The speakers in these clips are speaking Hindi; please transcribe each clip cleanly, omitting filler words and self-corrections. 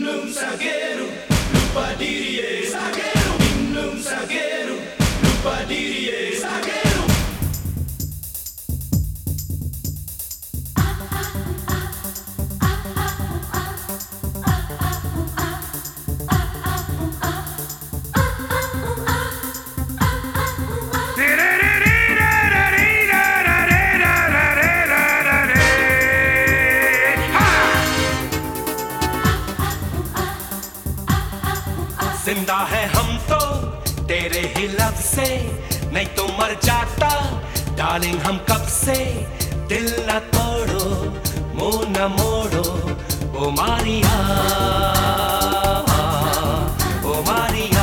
Minum zagueiro, lupa diri, zagueiro. Minum zagueiro, lupa diri, zagueiro. जिंदा है हम तो तेरे ही लफ्ज़ से, नहीं तो मर जाता डार्लिंग हम कब से। दिल न तोड़ो, मुंह न मोड़ो, ओ मारिया, ओ मारिया।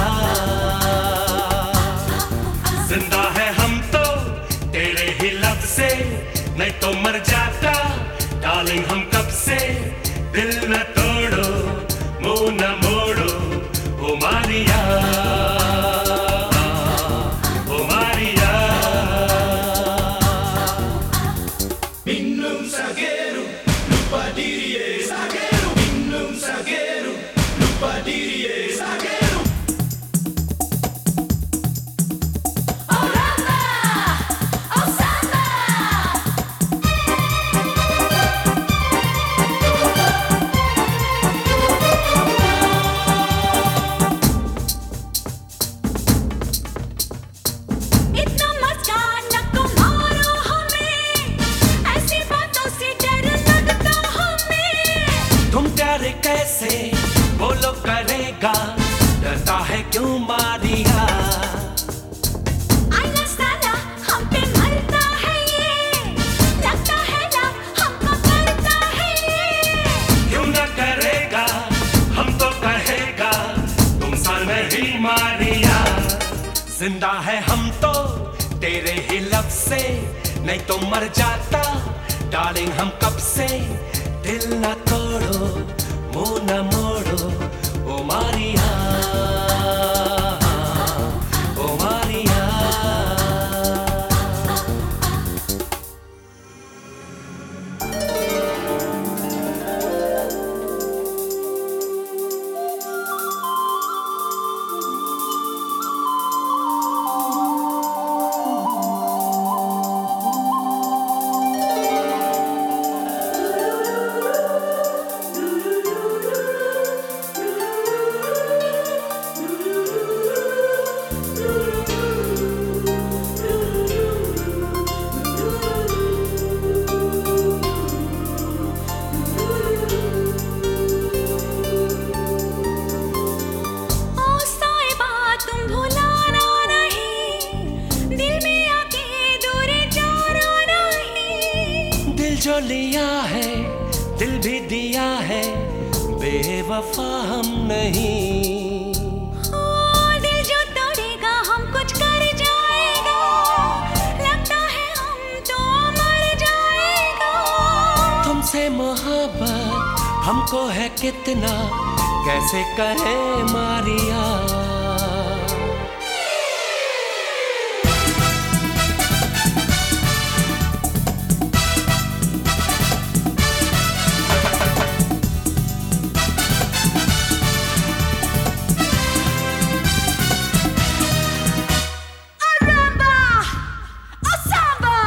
जिंदा है हम तो तेरे ही लफ्ज़ से, नहीं तो मर जाता डार्लिंग हम कब से। दिल न तोड़ो, मुंह न मोड़ो, ओ मारिया, ओ Maria. Minum zagueiro, lupa diri, zagueiro. Minum zagueiro, lupa diri, zagueiro. Oh Rama, oh Samba. इतना मस्का न मारो हमें, ऐसी बातों से डर लगता हमें। तुम प्यार कैसे बोलो करेगा, डरता है क्यों मारिया। आईना साला हम पे मरता है ये, लगता है ना हमको करता है ये। क्यों न करेगा, हम तो कहेगा तुम सा नहीं मारिया। जिंदा है हम तो तेरे ही लफ्ज़ से, नहीं तो मर जाता डार्लिंग हम कब से। दिल न तोड़ो, मुंह न मोड़ो, ओ मारिया, ओ मारिया। ओ साहिबा तुम भुलाना नहीं, दिल में आके दूर जाना नहीं। दिल जो लिया है दिल भी दिया है, बेवफा हम नहीं। ओ दिल जो तोड़ेगा हम कुछ कर जाएगा, लगता है हम तो मर जाएगा। तुमसे मोहब्बत हमको है कितना, कैसे कहे Maria. Oh Rama, oh Samba.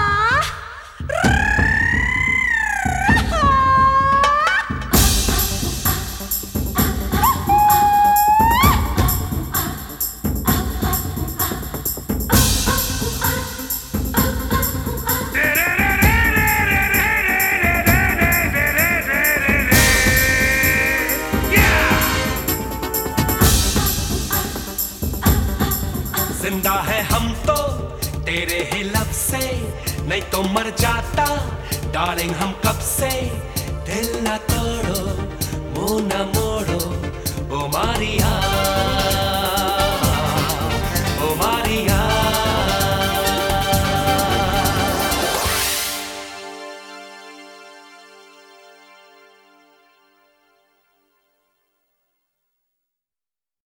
जिंदा है हम तो तेरे ही लफ्ज़ से, नहीं तो मर जाता डार्लिंग हम कब से। दिल न तोड़ो, मुंह न मोड़ो, ओ मारिया।